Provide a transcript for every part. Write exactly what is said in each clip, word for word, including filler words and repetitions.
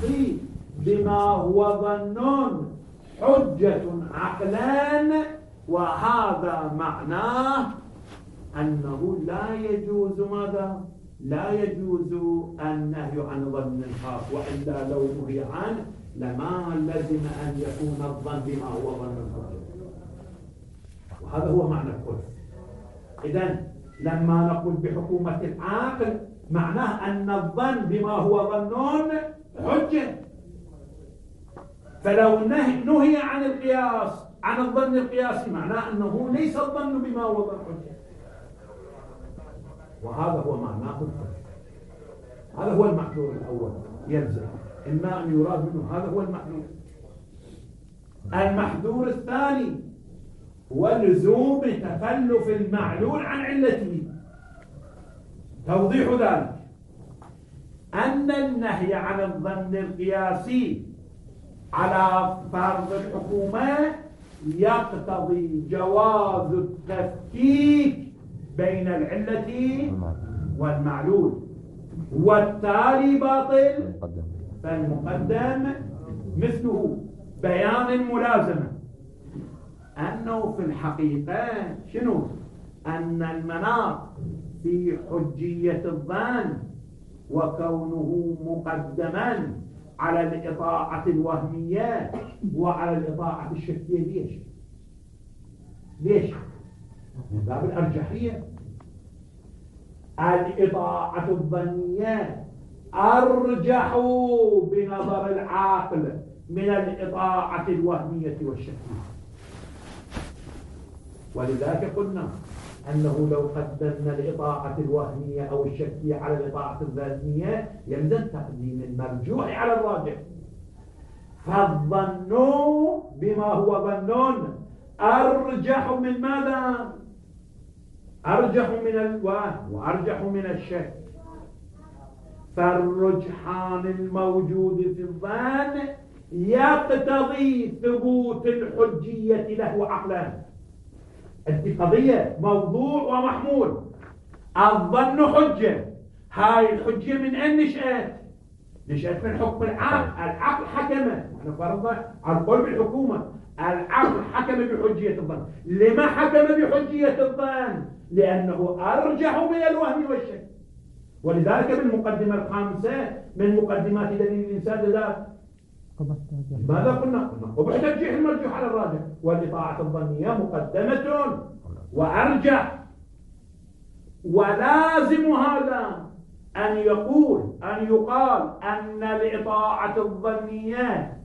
الظن بما هو ظن حجة عقلا، وهذا معناه أنه لا يجوز ماذا؟ لا يجوز النهي عن ظن الخاص، وإلا لو نهي عنه لما لزم أن يكون الظن بما هو ظن الحجة. وهذا هو معنى الكل. إذن لما نقول بحكومة العقل معناه أن الظن بما هو ظن حجة. فلو نهي عن القياس عن الظن القياسي معناه أنه ليس الظن بما هو ظن حجة. وهذا هو معناه الكل. هذا هو المحذور الأول يلزم، إما أن يراد منه هذا هو المحذور. المحذور الثاني هو لزوم تخلف المعلول عن علته. توضيح ذلك أن النهي عن الظن القياسي على فرض الحكومة يقتضي جواز التفكيك بين العلة والمعلول، والتالي باطل فالمقدم مثله. بيان الملازمة أنه في الحقيقة شنو؟ أن المناط في حجية الظن وكونه مقدما على الإطاعة الوهمية وعلى الإطاعة الشكية. ليش؟ ليش؟ من باب الأرجحية. الإطاعة الظنية أرجح بنظر العاقل من الإطاعة الوهمية والشكية. ولذلك قلنا أنه لو قدمنا الإطاعة الوهمية أو الشكية على الإطاعة الظنية يلزم تقديم المرجوح على الراجح. فالظن بما هو ظن أرجح من ماذا؟ أرجح من الوهم وأرجح من الشك. فالرجحان الموجود في الظن يقتضي ثبوت الحجية له عقلا. هذه قضية موضوع ومحمول. الظن حجة، هاي الحجة من أين نشأت؟ نشأت من حكم العقل. العقل حكم، احنا فرضنا على القول بالحكومة. العقل حكم بحجية الظن. لما حكم بحجية الظن؟ لأنه أرجح من الوهم والشك. ولذلك بالمقدمة الخامسة من مقدمات دليل الإنسان ذات ماذا قلنا؟ قلنا قبح ترجيح المرجوح على الراجح، والإطاعة الظنية مقدمة وأرجح. ولازم هذا أن يقول أن يقال أن الإطاعة الظنية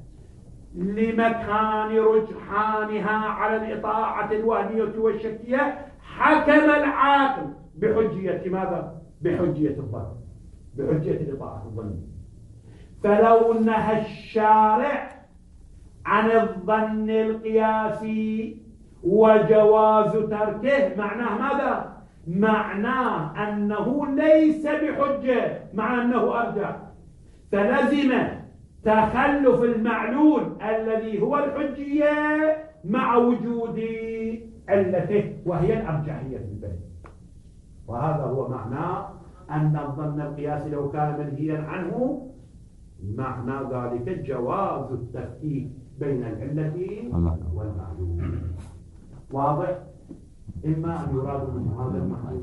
لمكان رجحانها على الإطاعة الوهمية والشكية حكم العاقل بحجية ماذا؟ بحجية الظن، بحجية الإطاعة الظنية. فلو نهى الشارع عن الظن القياسي وجواز تركه معناه ماذا؟ معناه أنه ليس بحجة، مع أنه أرجح. فلزم تخلف المعلول الذي هو الحجية مع وجود علته وهي الأرجحية في البيت. وهذا هو معناه أن الظن القياسي لو كان منهيا عنه معنى ذلك جواز التفكيك بين العلة والمعلول. واضح؟ إما أن يراد من هذا المعنى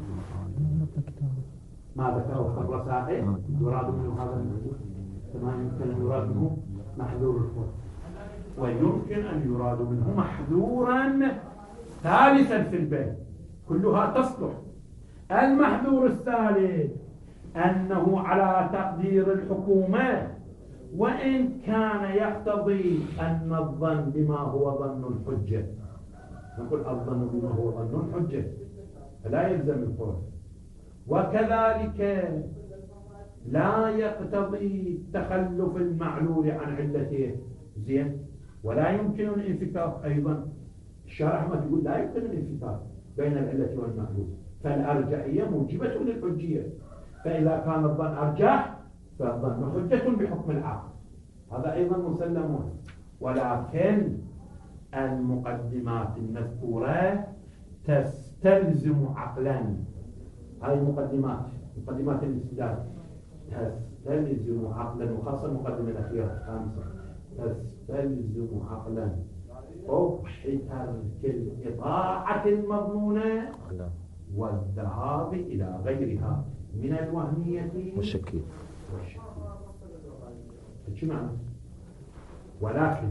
ما ذكره في الرسائل يراد منه هذا المعنى، كما يمكن أن يراد منه محذور الخلق، ويمكن أن يراد منه محذورا ثالثا في البيت. كلها تصلح. المحذور الثالث أنه على تقدير الحكومة وإن كان يقتضي أن الظن بما هو ظن الحجة، نقول الظن بما هو ظن الحجة فلا يلزم القول، وكذلك لا يقتضي تخلف المعلول عن علته. زين، ولا يمكن الانفكاك أيضا. الشارع ما تقول لا يمكن الانفكاك بين العلة والمعلول، فالأرجحية موجبة للحجية. فإذا كان الظن أرجح فالظن حجة بحكم العقل، هذا أيضا مسلم. ولكن المقدمات المذكورة تستلزم عقلا. هذه مقدمات مقدمات الاستدلال تستلزم عقلا، وخاصة المقدمة الأخيرة خامسة، تستلزم عقلا قبح ترك الإطاعة المضمونة والذهاب إلى غيرها من الوهمية والشكية شو معنى؟ ولكن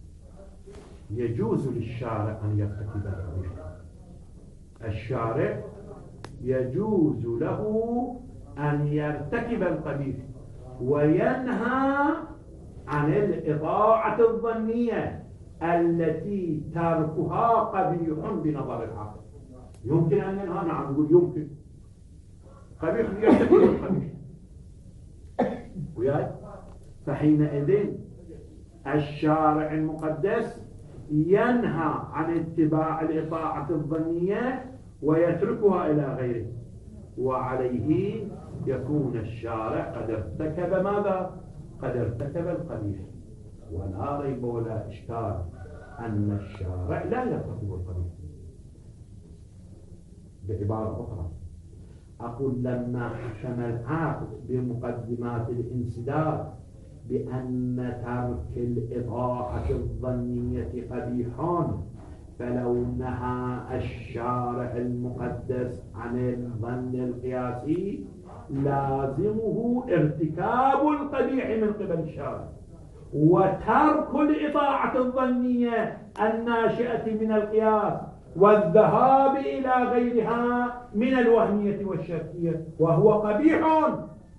يجوز للشارع أن يرتكب القبيح. الشارع يجوز له أن يرتكب القبيح وينهى عن الإطاعة الظنية التي تركها قبيح بنظر العقل. يمكن أن ينهى؟ نعم، نقول يمكن. قبيح يرتكب القبيح وياي. فحينئذ الشارع المقدس ينهى عن اتباع الإطاعة الظنية ويتركها إلى غيره، وعليه يكون الشارع قد ارتكب ماذا؟ قد ارتكب القبيح. ولا ريب ولا إشكال أن الشارع لا يرتكب القبيح. بعبارة أخرى أقول لما حكم العقل بمقدمات الانسداد بأن ترك الإطاعة الظنية قبيح، فلو نهى الشارع المقدس عن الظن القياسي لازمه ارتكاب القبيح من قبل الشارع، وترك الإطاعة الظنية الناشئة من القياس والذهاب إلى غيرها من الوهمية والشركية، وهو قبيح.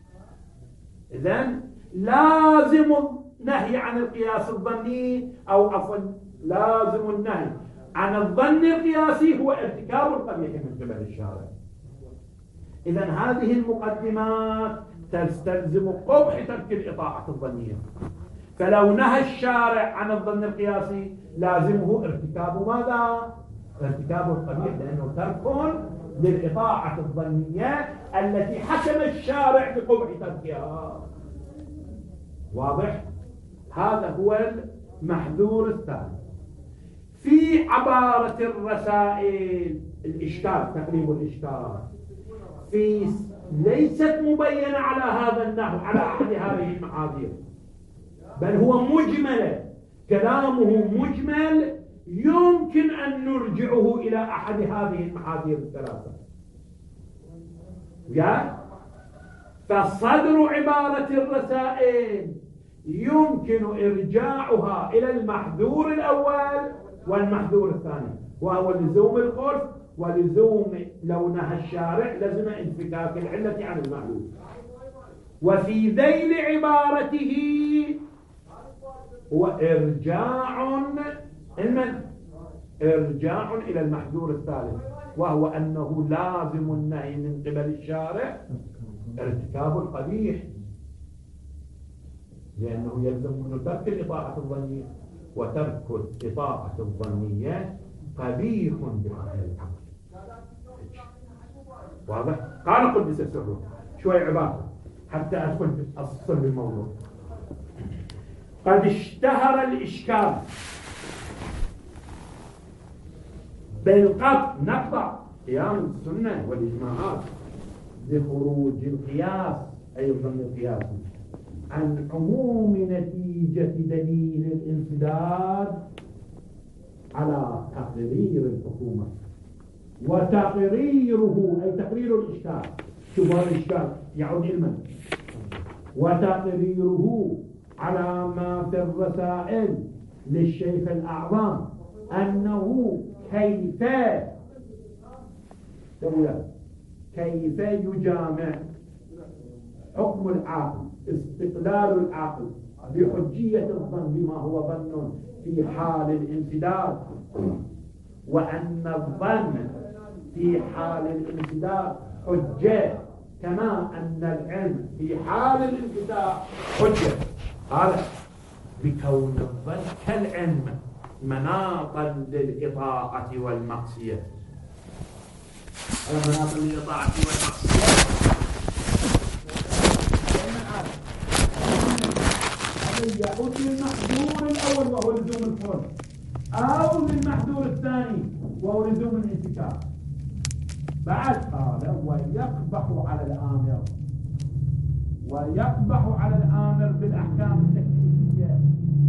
إذن لازم النهي عن القياس الظني، أو عفوا لازم النهي عن الظن القياسي هو ارتكاب القبيح من قبل الشارع. إذن هذه المقدمات تستلزم قبح ترك الإطاعة الظنية. فلو نهى الشارع عن الظن القياسي لازمه ارتكاب ماذا؟ ارتكاب القبيح، لأنه ترك للإطاعة الظنية التي حكم الشارع بقبح تركها. واضح؟ هذا هو المحذور الثاني. في عبارة الرسائل الإشكال، تقريب الإشكال، في ليست مبينة على هذا النحو على أحد هذه المحاذير، بل هو مجمل، كلامه مجمل يمكن أن نرجعه إلى أحد هذه المحاذير الثلاثة. فصدر عبارة الرسائل يمكن إرجاعها إلى المحذور الأول والمحذور الثاني، وهو لزوم القرص ولزوم لو نهى الشارع لزم انفكاك العلة عن المعلول. وفي ذيل عبارته هو إرجاع المن إرجاع إلى المحذور الثالث، وهو أنه لازم النهي من قبل الشارع ارتكاب القبيح، لأنه يلزم من ترك الإطاعة الظنية، وترك الإطاعة الظنية قبيح بحق العقل. واضح؟ قال قدس السر شوي عبارة حتى أدخل أصل بالموضوع. قد اشتهر الإشكال بالقطع، نقطع قيام السنة والإجماعات بخروج القياس أيضا القياس عن عموم نتيجة دليل الانسداد على تقرير الحكومة، وتقريره أي تقرير الإشكال، شوف هذا الإشكال يعود علما، وتقريره على ما في الرسائل للشيخ الأعظم أنه كيف كيف يجامع حكم العقل، استقلال العقل بحجية الظن بما هو ظن في حال الانسداد، وأن الظن في حال الانسداد حجة كما أن العلم في حال الانسداد حجة. هذا بكون الظن كالعلم مناطا للإطاعة والمعصية. مناطا للإطاعة والمعصية يعود للمحذور الأول وهو لزوم الفرض، أو للمحذور الثاني وهو لزوم الانتكاك. بعد قال ويقبح على الآمر ويقبح على الآمر بالأحكام التكليفية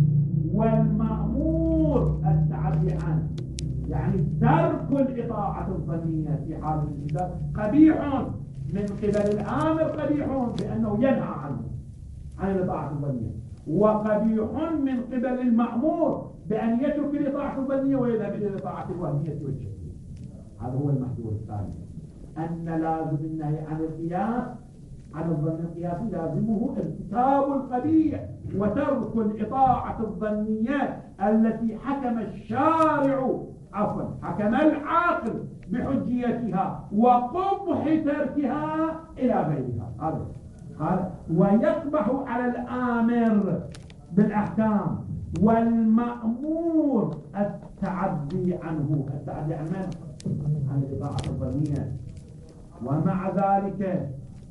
والمأمور التعدي عنه، يعني ترك الإطاعة الظنية في حال الانتداب قبيح من قبل الآمر، قبيح بأنه ينهى عنه عن الإطاعة الظنية، وقبيح من قبل المأمور بأن يترك الإطاعة الظنية ويذهب إلى الإطاعة الوهمية والشكلية. هذا هو المحذور الثاني، أن لازم النهي عن القياس عن الظن القياسي لازمه ارتكاب القبيح وترك الإطاعة الظنية التي حكم الشارع عفوا حكم العاقل بحجيتها وقبح تركها إلى غيرها. هذا قال ويقبح على الآمر بالأحكام والمأمور التعدي عنه، التعدي عن من؟ عن الإطاعة الظنية. ومع ذلك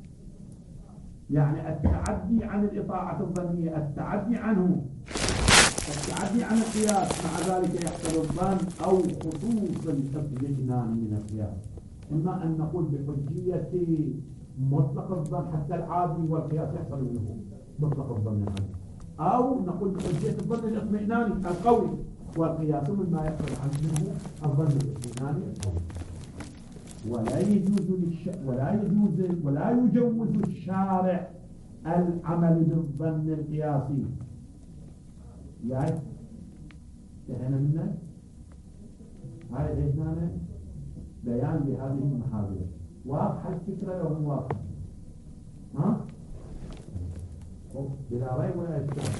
يعني التعدي عن الإطاعة الظنية، التعدي عنه، التعدي عن القياس، مع ذلك يحصل الظن أو خصوص الاطمئنان من القياس. إما أن نقول بحجية مطلق الظن حتى العادي والقياس يحصل منه مطلق الظن عنه، أو نقول بحجية الظن الاطمئناني القوي والقياس مما يحصل عنه الظن الاطمئناني القوي. ولا يجوز للش... ولا يجوز ولا يجوز الشارع العمل بالظن القياسي. يعني انتهينا منه. هاي هنا بيان لهذه المحاذير. واضحه الفكره لو مو واضحه؟ ها؟ بلا ريب ولا اشكال.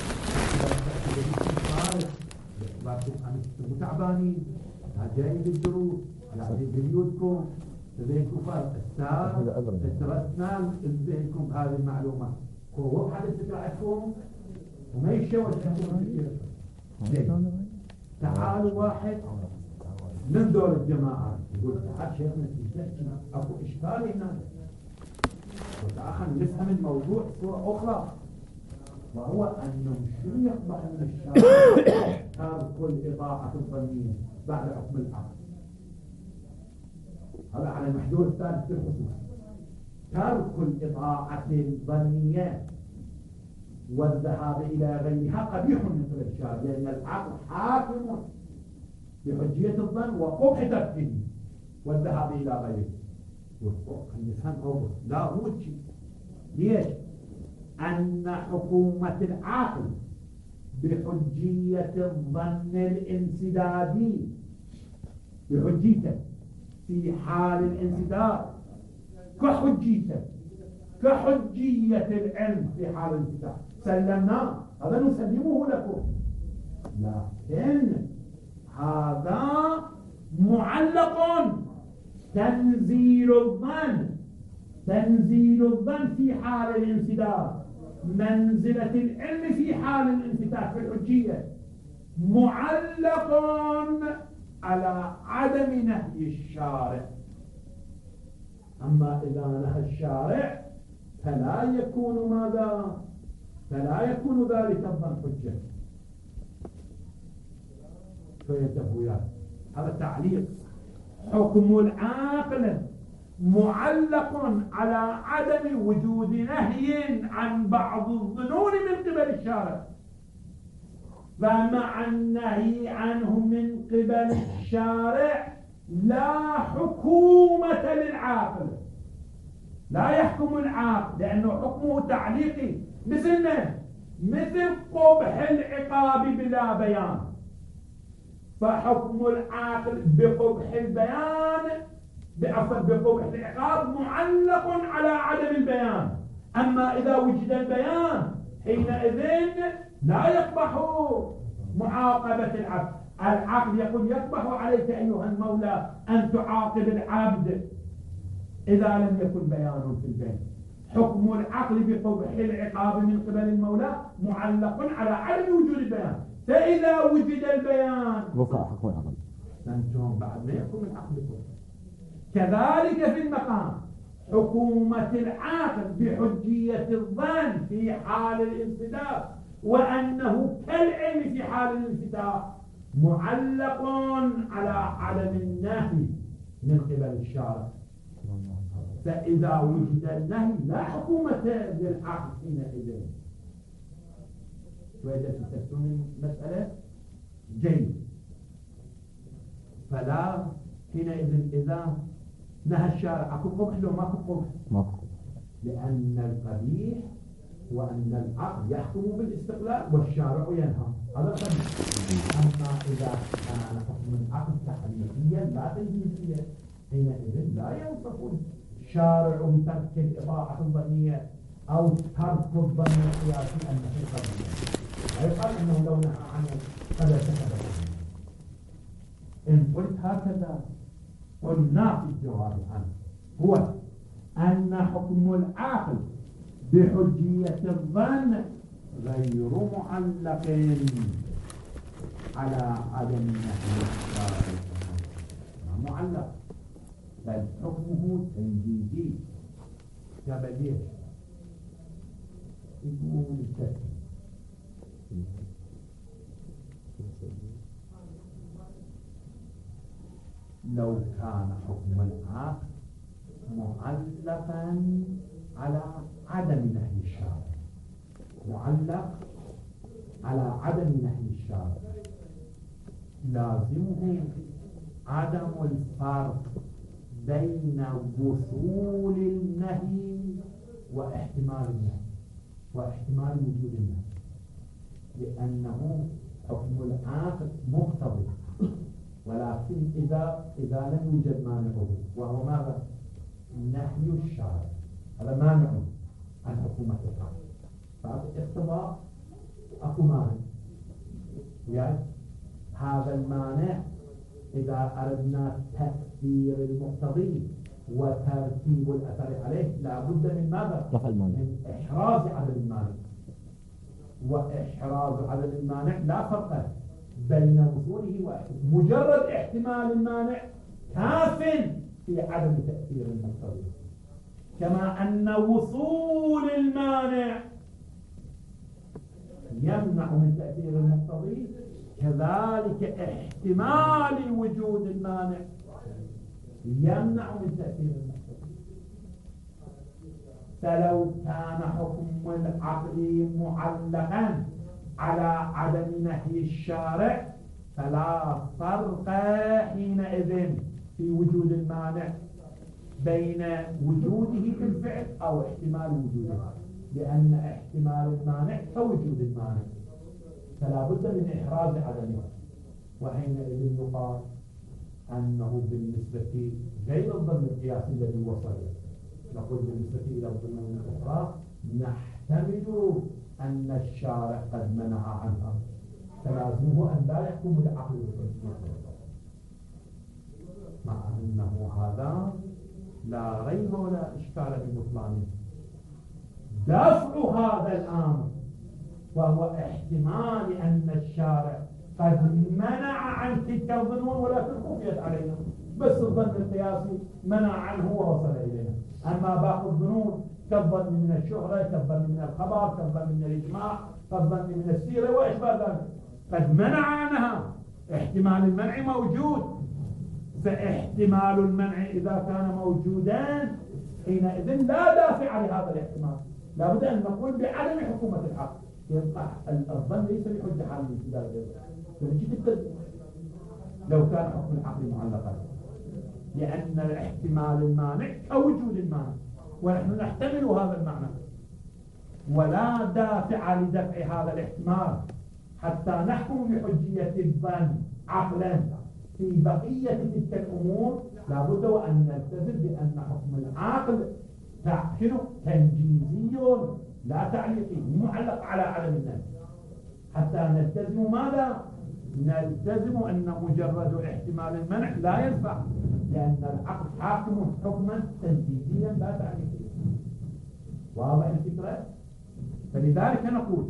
انتم تعبانين، جايين بالدروس، قاعدين ببيوتكم، بينكم فرق الساعة ترسنا بينكم هذه المعلومات. هو واحد الفكرة عندكم وما يشوش عندكم كثير. تعالوا واحد من دور الجماعة يقول تعال شيخنا تحكي اكو اشكال هنا، وتأخر نفهم الموضوع بصورة أخرى، وهو أنه شو يقبح من الشارع ترك الإطاعة الظنية بعد حكم العقل. هذا على المحذور الثالث في الخصوص، ترك الإطاعة الظنية والذهاب إلى غيرها قبيح من قبل الشارع، لأن العقل حاكم بحجية الظن وقبح تركه والذهاب إلى غيره. نفهم أوضح، لا مو شيء. ليش؟ أن حكومة العقل بحجية الظن الانسدادي بحجيته في حال الانسداد كحجيته كحجية العلم في حال الانسداد سلمناه، هذا نسلمه لكم، لكن هذا معلق تنزيل الظن تنزيل الظن في حال الانسداد منزلة العلم في حال الانفتاح في الحجية معلق على عدم نهي الشارع. أما إذا نهى الشارع فلا يكون ماذا؟ فلا يكون ذلك الظن حجة. فيتبويات هذا تعليق. حكم العاقل معلق على عدم وجود نهي عن بعض الظنون من قبل الشارع، فمع النهي عنه من قبل الشارع لا حكومة للعاقل، لا يحكم العاقل لأنه حكمه تعليقي مثل ما مثل قبح العقاب بلا بيان، فحكم العاقل بقبح البيان بعفوا بقبح العقاب معلق على عدم البيان. أما إذا وجد البيان حينئذ لا يقبح معاقبة العبد. العقل يقول يقبح عليك أيها المولى أن تعاقب العبد إذا لم يكن بيان في البيان. حكم العقل بقبح العقاب من قبل المولى معلق على عدم وجود البيان، فإذا وجد البيان رفع حكم العقل فانتم بعد ما يحكم العقل. كذلك في المقام حكومة العاقل بحجية الظن في حال الانسداد وأنه كالعلم في حال الانفتاح معلق على عدم النهي من قبل الشارع. فإذا وجد النهي لا حكومة للعقل حينئذ. شوية تفسرون المسألة جيد. فلا حينئذ إذا نهى الشارع أكو قبح لو ماكو قبح؟ ماكو. لأن القبيح هو أن العقل يحكم بالاستقلال والشارع ينهى، هذا القبيح. أما إذا كان حكم العقل تحريفيا لا تنجيزيا حينئذ لا يوصف الشارع بترك الإضاعة الظنية أو ترك الظن القياسي أنه قبيح. لا يقال أنه لو نهى عنه قد ارتكب. إن قلت هكذا قلنا في الجواب عنه هو أن حكم العاقل بحجية الظن غير معلق على عدم نهي الشارع، ما معلق بل حكمه تنجيزي كبديع. يقول التسليم لو كان حكم العقل معلقا على عدم نهي الشارع، معلق على عدم نهي الشارع، لازمه عدم الفرق بين وصول النهي واحتمال النهي واحتمال وجود النهي، لأنه حكم العقل مقتضي، ولكن إذا إذا لم يوجد مانعه وهو ماذا؟ نهي الشارع، هذا مانع عن حكومة العقل. فهذا اقتضاء أكو مانع، يعني هذا المانع إذا أردنا تأثير المقتضي وترتيب الأثر عليه لابد من ماذا؟ من إحراز عدد المانع، وإحراز عدد المانع لا فرق بين وصوله واحتمال. مجرد احتمال المانع كاف في عدم تأثير المقتضي، كما أن وصول المانع يمنع من تأثير المقتضي، كذلك احتمال وجود المانع يمنع من تأثير المقتضي. فلو كان حكم العقل معلقا على عدم نهي الشارع فلا فرق حينئذ في وجود المانع بين وجوده في الفعل أو احتمال وجوده، لأن احتمال المانع كوجود المانع، فلا بد من إحراز عدمه. وحينئذ يقال أنه بالنسبة غير الظن القياسي الذي وصل، نقول بالنسبة إلى الظنون الأخرى نحتمل أن الشارع قد منع عنها، فلازمه أن لا يحكم العقل بالحجية، مع أنه هذا لا ريب ولا إشكال ببطلانه. دفع هذا الأمر وهو احتمال أن الشارع قد منع عن تلك الظنون ولكن خفيت علينا، بس الظن القياسي منع عنه ووصل إلينا. أما باقي الظنون كالظن من الشهرة، كالظن من الخبر، كالظن من الإجماع، كالظن من السيرة وإشباه ذلك قد منع عنها. احتمال المنع موجود، فاحتمال المنع إذا كان موجودا حينئذ لا دافع لهذا الاحتمال، لابد أن نقول بعدم حكومة العقل. يبقى الظن ليس بحجة على الانتداب، لو كان حكم العقل معلقا، لأن الاحتمال المانع كوجود المانع، ونحن نحتمل هذا المعنى، ولا دافع لدفع هذا الاحتمال حتى نحكم بحجية الظن عقلا في بقية تلك الأمور. لابد وأن نلتزم بأن حكم العقل تعقل تنجيزي لا تعليقي معلق على عدم النهي، حتى نلتزم ماذا؟ نلتزم أن مجرد احتمال المنع لا ينفع، لأن العقل حاكم حكما تنجيزيا لا تعليقيا. واضح الفكرة؟ فلذلك نقول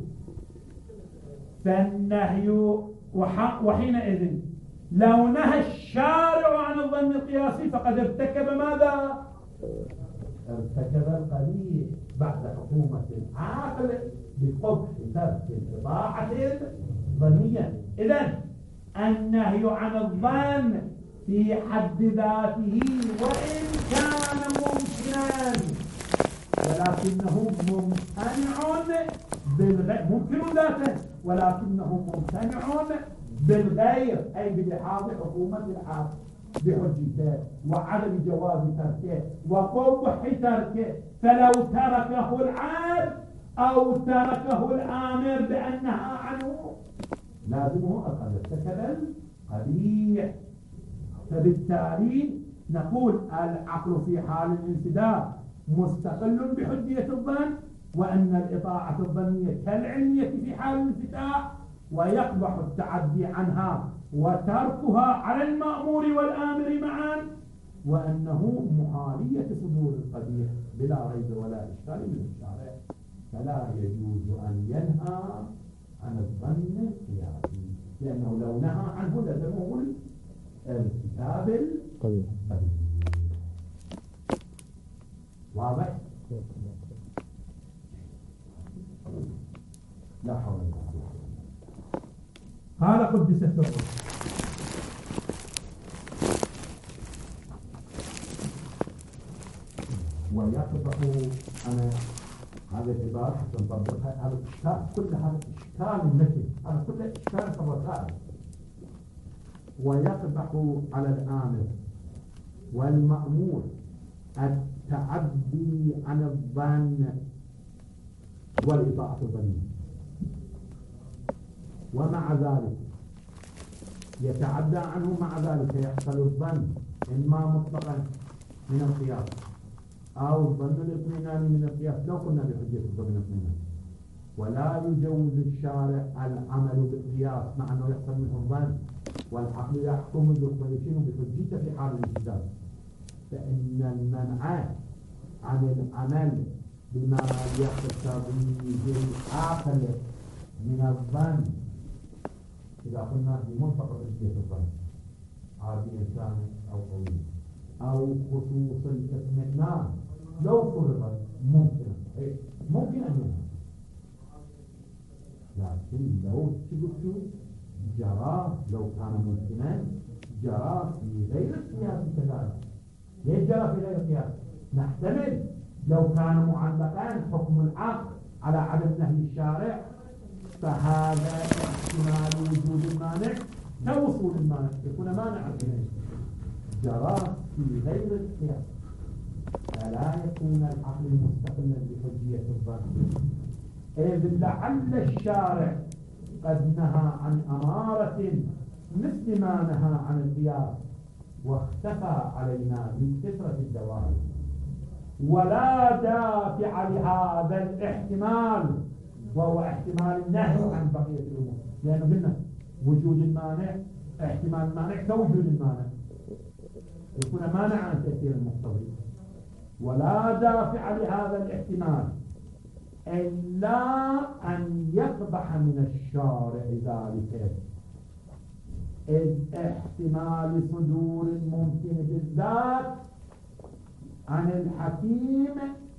فالنهي وحينئذ لو نهى الشارع عن الظن القياسي فقد ارتكب ماذا؟ ارتكب القبيح بعد حكومة العقل بقبح ترك الإضاعة الظنية. إذن النهي عن الظن في حد ذاته وإن كان ممكنا، ولكنه ممتنع بالغير، ممكن ذاته ولكنه ممتنع بالغير، أي بلحاظ حكومة الحاكم بحجته وعدم جواز تركه وقبح تركه. فلو تركه العبد أو تركه الآمر بأنها عنه لازمه أخذ ارتكب القبيح. فبالتالي نقول العقل في حال الانسداد مستقل بحجية الظن، وأن الإطاعة الظنية كالعلمية في حال الانفتاح، ويقبح التعدي عنها وتركها على المأمور والآمر معا، وأنه محالية صدور القبيح بلا ريب ولا إشكال من الشارع. فلا يجوز أن ينهى عن الظن القياسي، لأنه لو نهى عنه لزمه ارتكاب القبيح. واضح؟ لا حول ولا قوة. قال قدس سره ويقبح. أنا هذه العبارة حتى نطبقها، هذا الإشكال كل هذا إشكال المثل، هذا كله إشكال في الرسائل. ويقبح على الآمر والمأمور التعدي عن الظن والإطاعة الظنية، ومع ذلك يتعدى عنه، مع ذلك يحصل الظن إما مطلقا من القياس أو الظن الاطمئناني من القياس لو قلنا بحجية الظن الاطمئناني. ولا يجوز الشارع العمل بالقياس مع أنه يحصل منه الظن، والعقل يحكم بالقياسين بحجيته في حال الانسداد. فإن المنع عن العمل بما يقتضيه العقل من الظن، إذا قلنا بمنطق حجية الظن عادي إنسان أو قوي أو خصوص الاطمئنان، لو فرض ممكن ممكن أن يكون، لكن لو تقول جرى لو كان ممكنا جرى في غير القياس كذلك. ليش جرى في غير القياس؟ نحتمل لو كان معلقان حكم العقل على عدم نهي الشارع، فهذا احتمال وجود المانع كوصول المانع يكون مانعا إليه. جرى في غير القياس فلا يكون العقل مستقلا بحجية الظن، إذ لعل الشارع قد نهى عن أمارة مثل ما نهى عن القياس واختفى علينا من كثرة الدوائر، ولا دافع لهذا الاحتمال وهو احتمال النهي عن بقية الأمور، لأنه قلنا وجود المانع احتمال المانع كوجود المانع يكون مانع عن تأثير المقتضي، ولا دافع لهذا الاحتمال إلا أن يقبح من الشارع ذلك، إذ احتمال صدور الممكن بالذات عن الحكيم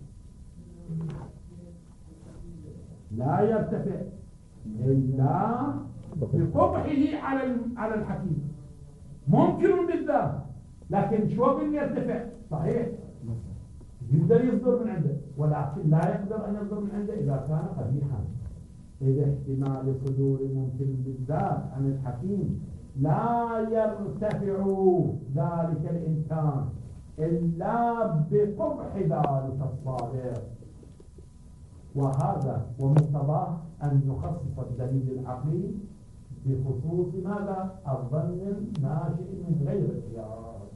لا يرتفع إلا بقبحه على على الحكيم. ممكن بالذات لكن شو بين يرتفع صحيح يقدر يصدر من عنده، ولكن لا يقدر أن يصدر من عنده إذا كان قبيحا، إذا احتمال صدور ممكن بالذات عن الحكيم لا يرتفع ذلك الإمكان إلا بقبح ذلك الصادر. وهذا ومقتضاه أن يخصص الدليل العقلي بخصوص ماذا؟ الظن الناشئ من غير القياس.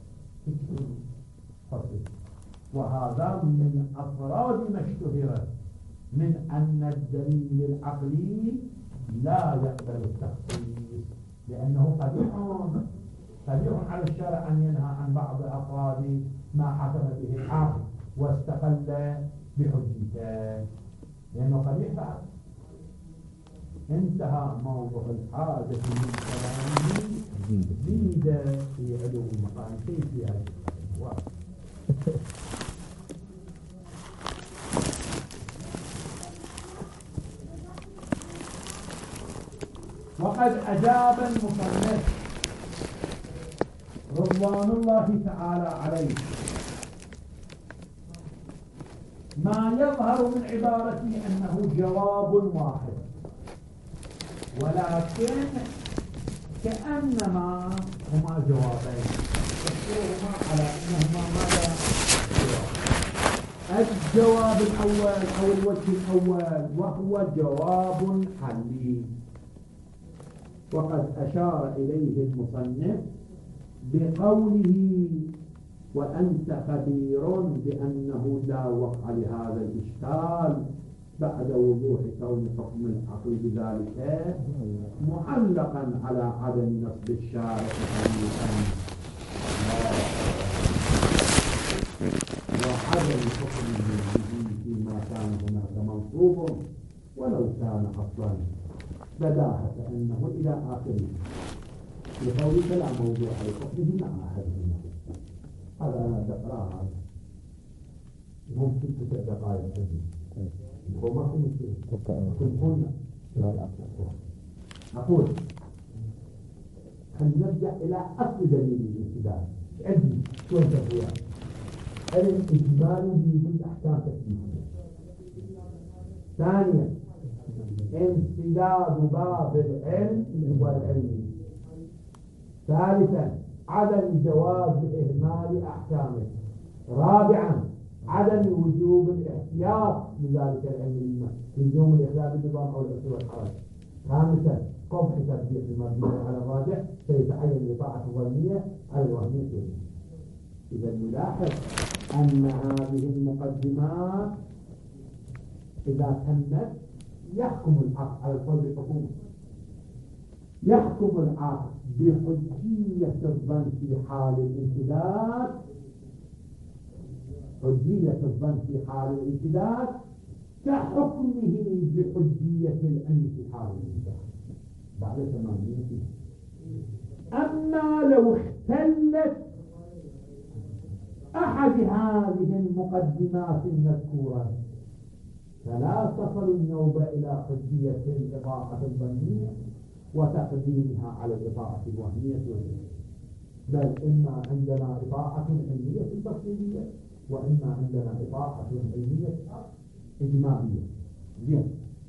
وهذا من أفراد ما اشتهر من أن الدليل العقلي لا يقبل التخصيص، لأنه قبيح قبيح على الشارع أن ينهى عن بعض أفراد ما حكم به العقل واستقل بحجته، لأنه قبيح بعد. انتهى موضوع الحاجة من كلامه، زيد في علو المقام كيف في هذه الأبواب. وقد أجاب المصنف رضوان الله تعالى عليه ما يظهر من عبارته أنه جواب واحد، ولكن كأنما هما جوابين تفسيرهما على أنهما ماذا؟ الجواب الأول أو الوجه الأول وهو جواب حلي، وقد أشار إليه المصنف بقوله وأنت خبير بأنه لا وقع لهذا الإشكال بعد وضوح كون حكم العقل بذلك معلقا على عدم نصب الشارع حقيقا وعدم حكمه به فيما كان هناك منصوب ولو كان أصلا بداهة أنه إلى آخره لقولك لا موضوع لحكمه مع أحدهما. هذا أنا تقرأها ممكن ست دقائق هو ما هو مثل قلنا أقول خلينا نرجع إلى أصل دليل الاستدلال. عندي شو تقول الإجمال يجوز الأحكام تكليفية. ثانيا انسداد باب العلم والعلم. ثالثا عدم جواز إهمال أحكامه. رابعا عدم وجوب الاحتياط لذلك العلم لزوم الإخلال بالنظام أو الأصول والحرج. خامسا قبح ترجيح المرجوع على الراجح سيتعين الإطاعة الظنية على الوهمية. إذا نلاحظ أن هذه المقدمات إذا تمت يحكم العقل على القول بالحكومة، يحكم العقل بحجية الظن في حال الامتداد، حجية الظن في حال الامتداد كحكمه بحجية العلم في حال الامتداد بعد ثمانين سنة. أما لو اختلت أحد هذه المقدمات المذكورة فلا تصل النوبة إلى حجية الإطاعة الظنية وتقديمها على الإطاعة الوهمية، بل إما عندنا إطاعة علمية تفصيلية وإما عندنا إطاعة علمية إجمالية. زين،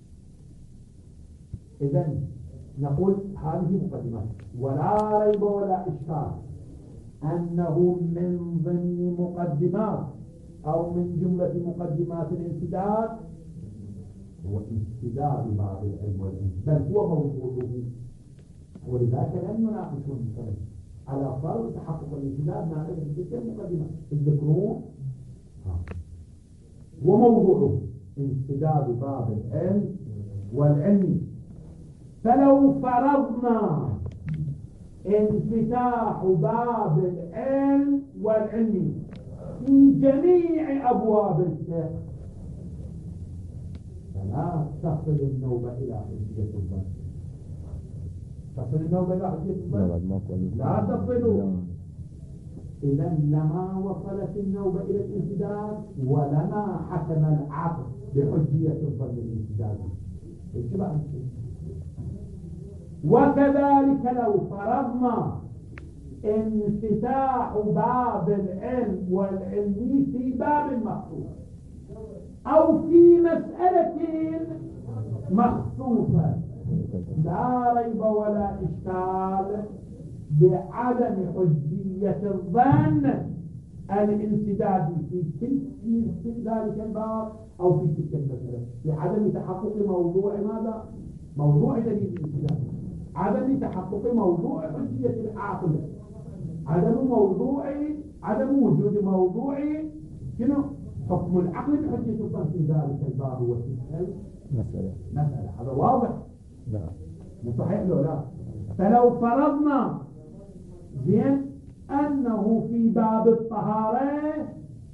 إذن نقول هذه مقدمات ولا ريب ولا إشكال أنه من ضمن مقدمات أو من جملة مقدمات الانسداد هو انسداد باب العلم والعلم، بل هو موضوعه. ولذلك لم يناقشوا المسلم على فرض تحقق الانسداد مع ذلك المقدمات الذكرون هو موضوعه انسداد باب العلم والعلم. فلو فرضنا انفتاح باب العلم والعلم في جميع أبواب الفقه فلا تصل النوبة إلى حجية الظن. تصل النوبة إلى حجية الظن؟ لا تصل. إذا لما وصلت النوبة إلى الانسداد ولما حكم العقل بحجية الظن الانسداد. وكذلك لو فرضنا انفتاح باب العلم والعلم في باب مخصوص أو في مسألة مخصوصة لا ريب ولا إشكال بعدم حجية الظن الانسداد في في ذلك الباب أو في تلك المسألة بعدم تحقق موضوع ماذا؟ موضوع دليل الانسداد، عدم تحقق موضوع حجية العاقل، عدم موضوع عدم وجود موضوع شنو؟ حكم العقل بحجية الظن في ذلك الباب وتلك المسألة. مسألة هذا واضح؟ لا مو صحيح لو لا. فلو فرضنا زين أنه في باب الطهارة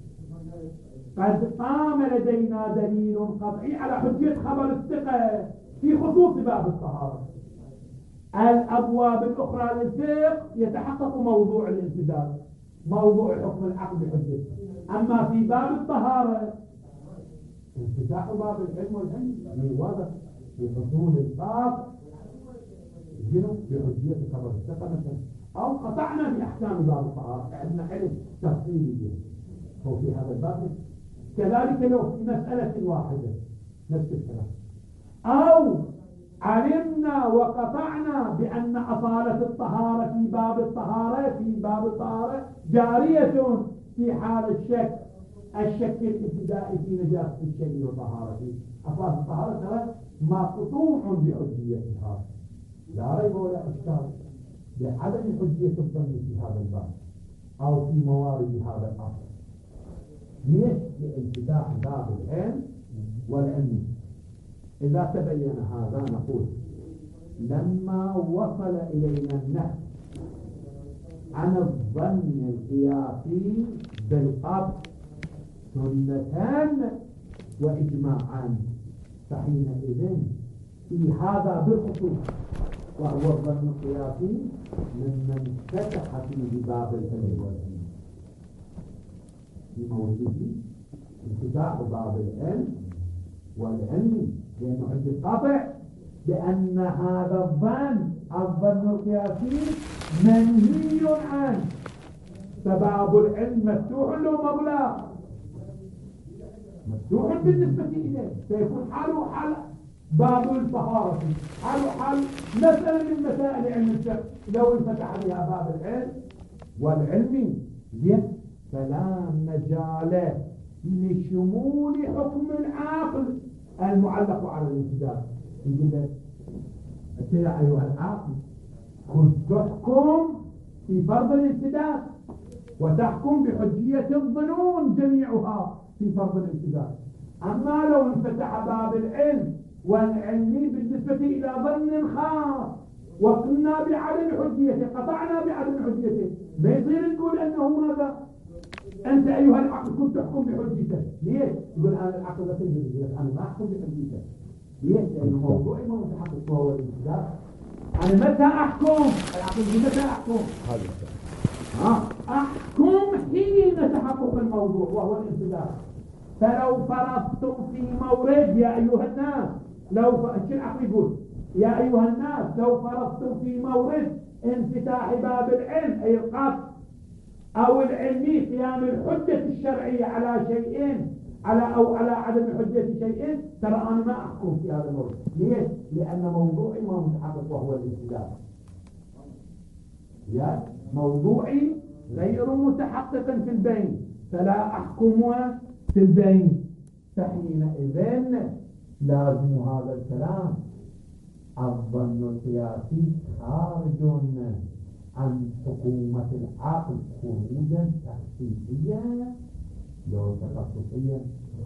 قد قام لدينا دليل قطعي على حجية خبر الثقة في خصوص باب الطهارة، الأبواب الأخرى للفقه يتحقق موضوع الانسداد، موضوع حكم العقل بحجة. أما في باب الطهارة انفتاح باب العلم والعلم واضح في حصول الباب بحجية خبر الثقة مثلا أو قطعنا بأحكام باب الطهارة، عندنا علم تفصيلي به. هو في هذا الباب كذلك لو في مسألة واحدة نفس الكلام، أو علمنا وقطعنا بأن أصالة الطهارة في باب الطهارة في باب الطهارة جارية في حال الشك، الشك الابتدائي في نجاسة الشيء وطهارته. أصالة الطهارة ترى مقطوع بحجيتها، لا ريب ولا إشكال بعدم حجية الظن في هذا الباب أو في موارد هذا الأصل. ليش؟ لانفتاح باب العلم والعلم. إذا تبين هذا نقول لما وصل إلينا النهي عن الظن القياسي بالقبض سنتان وإجماعان، فحينئذ في هذا بالخصوص وهو الظن القياسي ممن فتح فيه باب العلم والعلم في موجوده انفتاح باب العلم والعلم، لأنه عندي قطع بأن هذا الظن الظن القياسي منهي عنه، فباب العلم مفتوح له مغلق، مفتوح بالنسبة إليه، فيكون حاله حال باب الطهارة، حاله حال مسألة من مسائل علم الفقه لو انفتح بها باب العلم والعلم زين، فلا مجال لشمول حكم العاقل المعلق على الانتداب. يقول لك أنت يا أيها العاقل كنت تحكم في فرض الانتداب وتحكم بحجية الظنون جميعها في فرض الانتداب، أما لو انفتح باب العلم والعلم بالنسبة إلى ظن خاص وقلنا بعدم حجيته قطعنا بعدم حجيته، ما يصير نقول أنه ماذا أنت أيها العقل كنت تحكم بحجيته. ليش؟ يقول أنا العقل لا تجد، يقول أنا ما أحكم بحجيته. ليش؟ لأنه موضوعي ما متحقق وهو الانتداب. أنا متى أحكم؟ العقل متى أحكم؟ ها أحكم حين تحقق الموضوع وهو الانتداب. فلو فرضتم في مورد يا أيها الناس، لو ف... العقل يقول يا أيها الناس لو فرضتم في مورد انفتاح باب العلم أي القطع أو العلمي قيام الحجة الشرعية على شيئين على أو على عدم حجة شيئين، ترى أنا ما أحكم في هذا المورد. ليش؟ لأن موضوعي ما متحقق وهو الانتداب. يا موضوعي غير متحقق في البين فلا أحكم في البين، فحينئذ لازم هذا الكلام الظن القياسي خارج عن حكومة العقل خروجا تخصيصيا لو تخصصيا.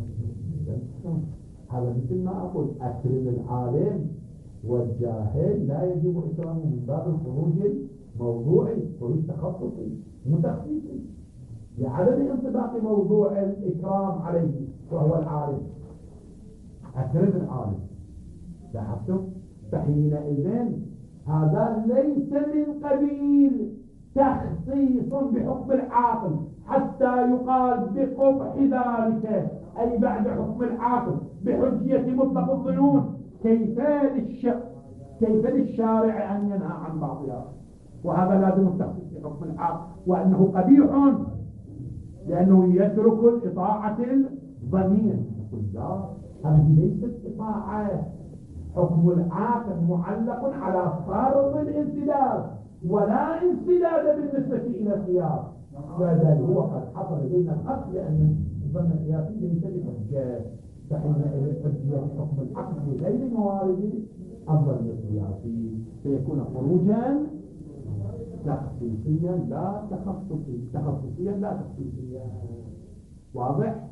هذا مثل ما أقول أكرم العالم والجاهل لا يجب إكرامه من باب الخروج الموضوعي، خروج تخصصي متخصصي لعدم انطباق موضوع الإكرام عليه وهو العالم. أكرم العالم لاحظتم؟ فحينئذ هذا ليس من قبيل تخصيص بحكم العاقل حتى يقال بقبح ذلك، أي بعد حكم العاقل بحجية مطلق الظنون كيف للشرع كيف للشارع أن ينهى عن بعضها، وهذا لازم التخصيص بحكم العاقل، وأنه قبيح لأنه يترك الإطاعة الظنية. لا، هذه ليست إطاعة، حكم العاقل معلق على فرض الانسداد ولا انسداد بالنسبة إلى القياس، وذلك هو قد حصل لدينا الحق لأن الظن القياسي ليس بحجة، فحينئذ حجية حكم العقل في غير موارد الظن القياسي سيكون خروجا تخصيصيا لا تخصصيا تخصصيا لا تخصيصيا. واضح؟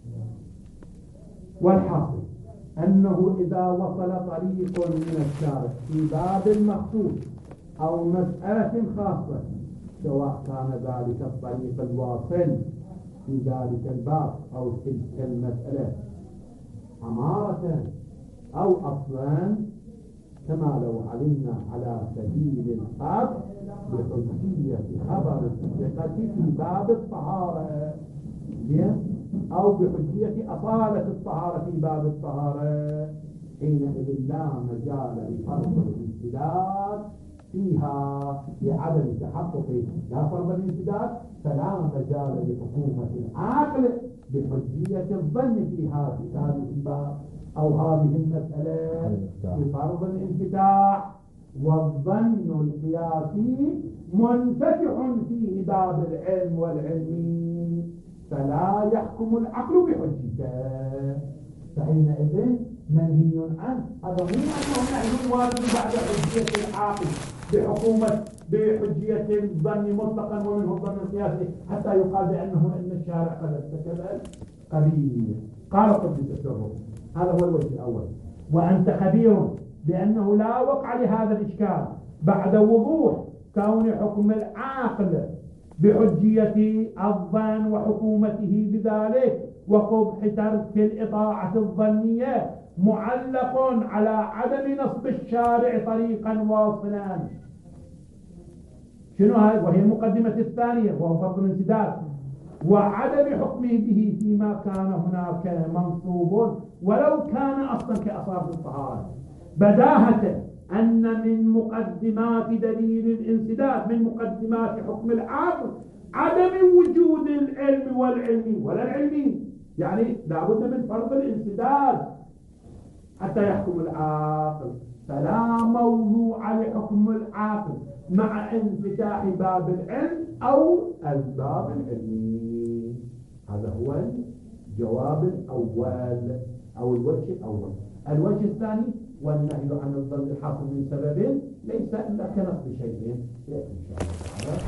والحاصل أنه إذا وصل طريق من الشارع في باب مخصوص أو مسألة خاصة، سواء كان ذلك الطريق الواصل في ذلك الباب أو تلك المسألة أمارة أو أصلا، كما لو علمنا على سبيل القطع بحجية خبر الثقة في باب الطهارة أو بحجية أصالة الطهارة في باب الطهارة، حينئذ لا مجال لفرض الانسداد فيها لعدم تحقق لا فرض الانسداد فلا مجال لحكومة العقل بحجية الظن فيها في هذه الباب أو هذه المسألة بفرض الانفتاح. والظن القياسي منفتح فيه باب العلم والعلمي فلا يحكم العقل بحجته، فحينئذ منهي عنه. هذا مو أنه نحن وارد بعد حجية العاقل بحكومة بحجية الظن مطلقا ومنه الظن القياسي حتى يقال بأنه إن الشارع قد ارتكب قبيح. قال قدس سره هذا هو الوجه الأول. وأنت خبير بأنه لا وقع لهذا الإشكال بعد وضوح كون حكم العاقل بحجية الظن وحكومته بذلك وقبح ترك الإطاعة الظنية معلق على عدم نصب الشارع طريقا واصلا. شنو هذا؟ وهي المقدمة الثانية وهو فرض الانسداد وعدم حكمه به فيما كان هناك منصوب ولو كان أصلا كأصابع الطهارة. بداهة أن من مقدمات دليل الانسداد من مقدمات حكم العقل عدم وجود العلم والعلم ولا العلمي، يعني لابد من فرض الانسداد حتى يحكم العاقل، فلا موضوع لحكم العاقل مع انفتاح باب العلم أو الباب العلمي. هذا هو الجواب الأول أو الوجه الأول. الوجه الثاني والنهي عن الظن الحاصل من سبب ليس إلا كنصب شيء إن شاء الله.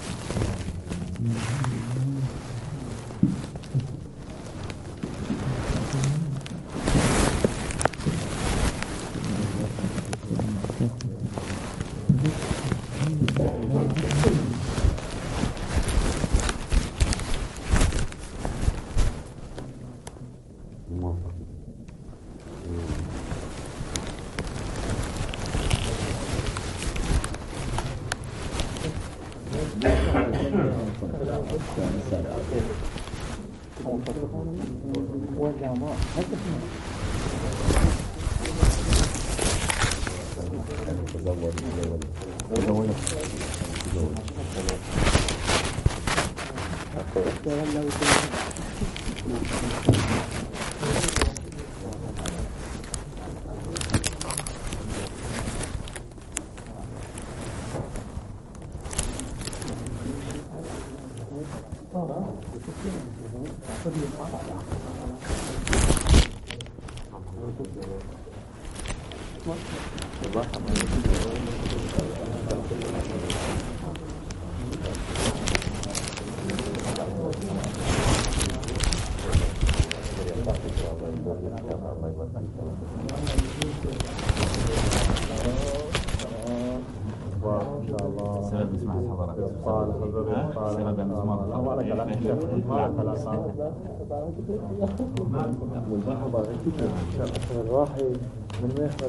الراحي من ميخبر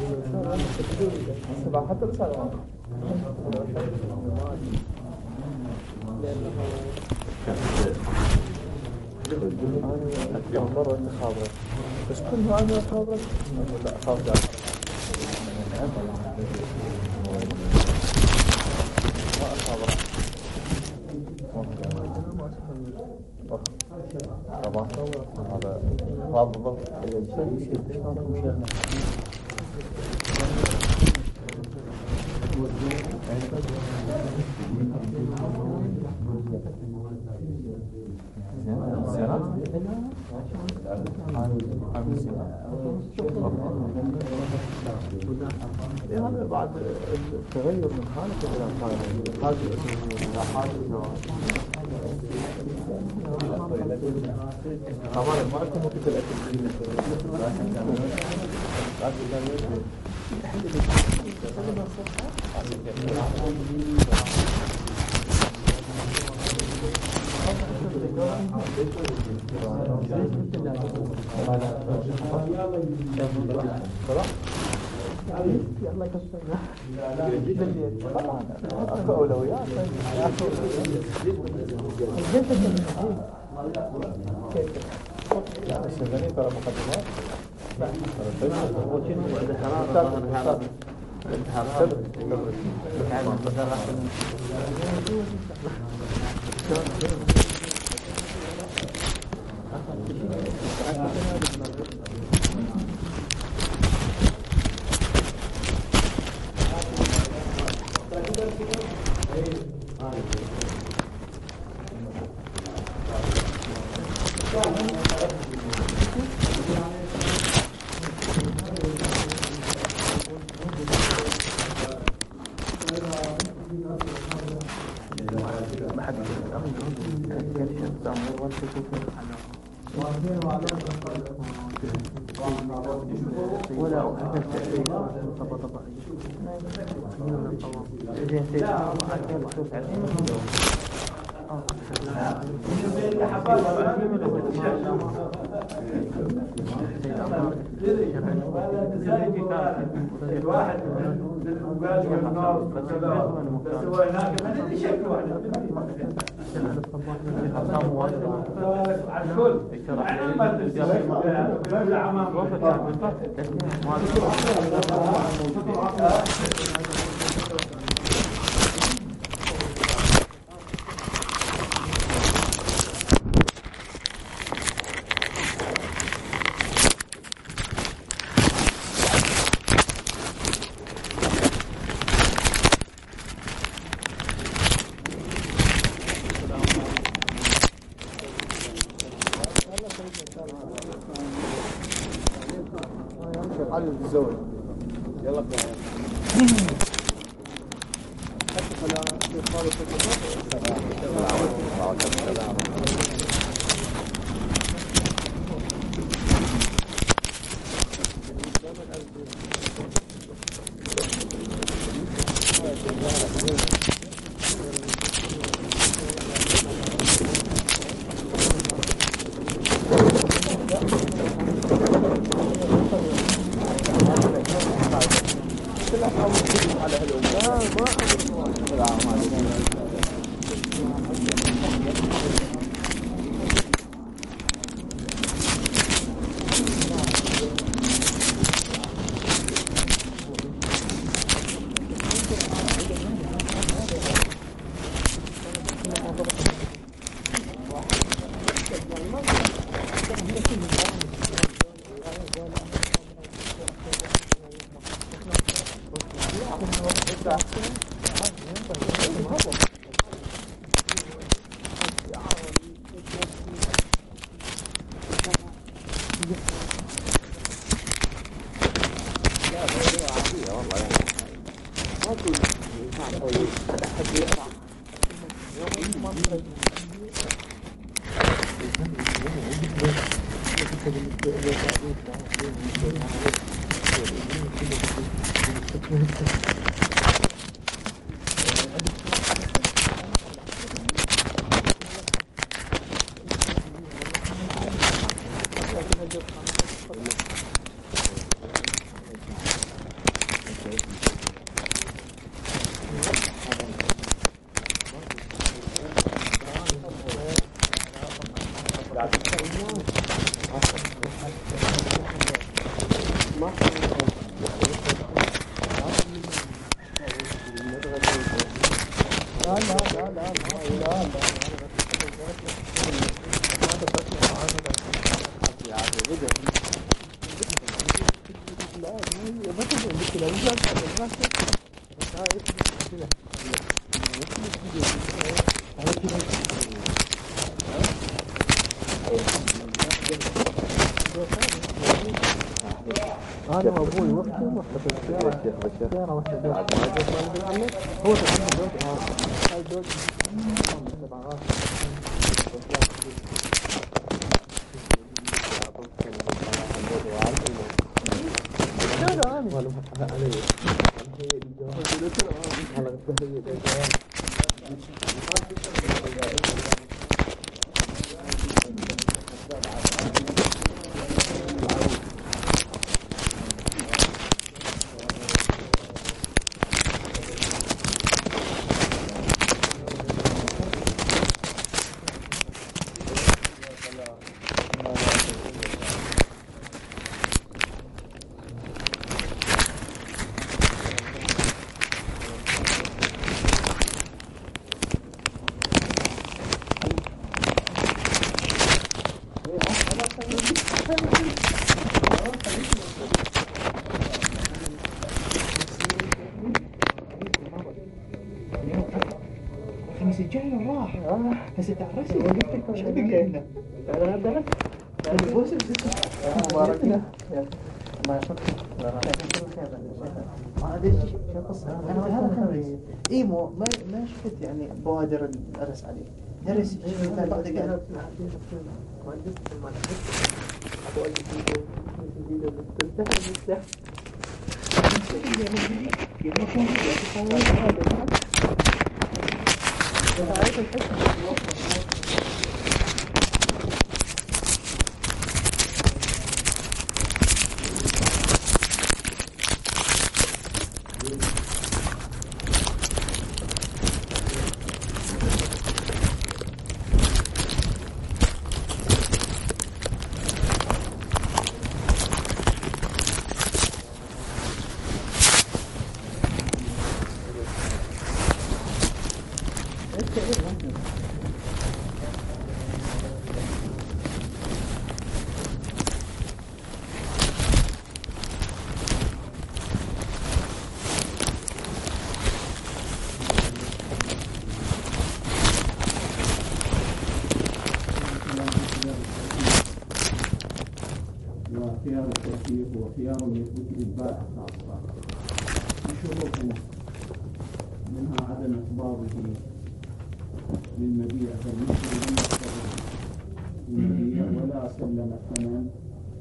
سبعة حتى بسبعة أنا أكثر مرة أنت خابرك بس كل أنا خابرك لا خاف جاك ما أخابرك طبعا هذا هذا بالضبط هذا بعد التغير من حالة إلى حالة حاجة إلى حاجة طبعا ما أكون ممكن الأكل الله يكسرنا اكو اولويات يعني السفني ترى مقدمات ولا أحد التأثير طبعا طبعا زين سيد عشان مخصوص عليه الواحد وقال لي النار بس هو هناك من اللي شكله على الكل يعني ما تنسى عمام على الزوج يلا بينا أنا أبوي وقتي وقت السيارة السيارة وقت الدوش هو تقريبا دوش هاي دوش لا لا أنا ولا محقق عليه راسي جاي وراح هسه تعرفي شو بقينا أنا هذا البوس مبارك له ما يصدق هذا شو قصة أنا هذا خميس إيه مو ما ما شفت يعني بوادر الأرس عليه درس شيء بعد قاعد وخيار التوفيق وخيار الكتب البائع خاصة بشروطه منها عدم إصبابه للمبيع فالمشتري لم يشترط المبيع ولا سلم الثمن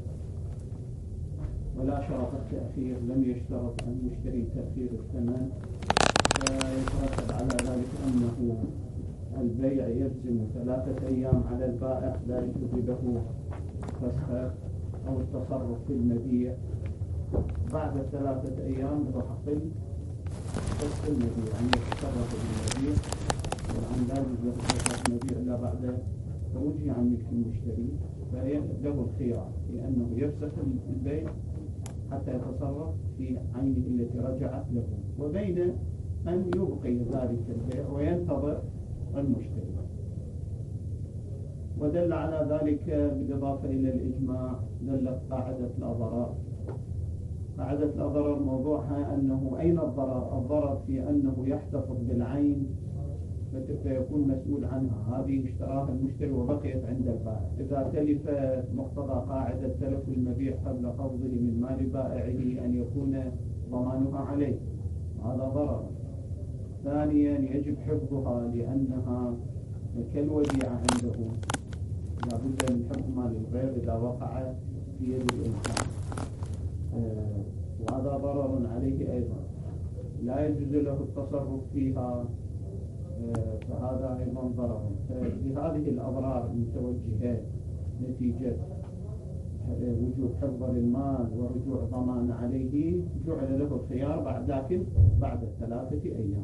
ولا شرط التأخير، لم يشترط المشتري تأخير الثمن، فيترتب على ذلك أنه البيع يلزم ثلاثة أيام على البائع لا يجوز له فسخه أو التصرف في المبيع. بعد ثلاثة أيام له حق فسخ المبيع، يعني يتصرف في المبيع، طبعا لا يجوز له فسخ المبيع إلا بعد خروجه عن ملك المشتري، فله الخيار لأنه يفسخ البيع حتى يتصرف في عينه التي رجعت له، وبين أن يبقي ذلك البيع وينتظر المشتري. ودل على ذلك بالإضافة إلى الإجماع دلت قاعدة لا ضرر. قاعدة لا ضرر موضوعها أنه أين الضرر؟ الضرر في أنه يحتفظ بالعين فيكون مسؤول عنها، هذه اشتراها المشتري وبقيت عند البائع. إذا تلف مقتضى قاعدة تلف المبيع قبل قبضه من مال بائعه أن يكون ضمانها عليه، هذا ضرر. ثانيا يجب حفظها لأنها كالوديعة عنده، لا بد من حفظ مال الغير إذا وقع في يد الإنسان، آه وهذا ضرر عليه أيضا، لا يجوز له التصرف فيها، آه فهذا أيضا ضرر. فلهذه الأضرار المتوجهات نتيجة وجوب حفظ للمال ورجوع ضمان عليه جعل له الخيار بعد لكن بعد ثلاثة أيام.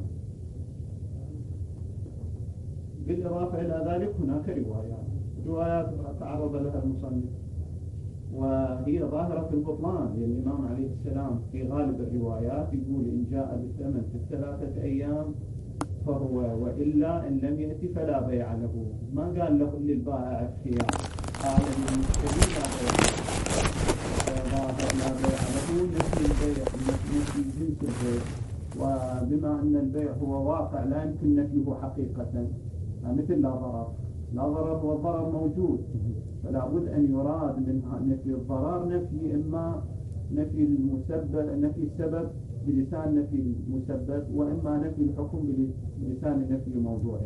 بالإضافة إلى ذلك هناك روايات روايات تعرض لها المصنف وهي ظاهرة البطلان للإمام عليه السلام. في غالب الروايات يقول إن جاء بالثمن في الثلاثة أيام فهو، وإلا إن لم يأتي فلا بيع له. ما قال له للبائع الخيار، قال للمشتري لا بيع ظاهر لا بيع له نفي البيع نفي جنس البيع، وبما أن البيع هو واقع لا يمكن نفيه حقيقة، مثل لا ضرر. لا ضرر هو الضرر موجود، فلا بد أن يراد من نفي الضرر نفي إما نفي المسبب نفي السبب بلسان نفي المسبب، وإما نفي الحكم بلسان نفي موضوعه.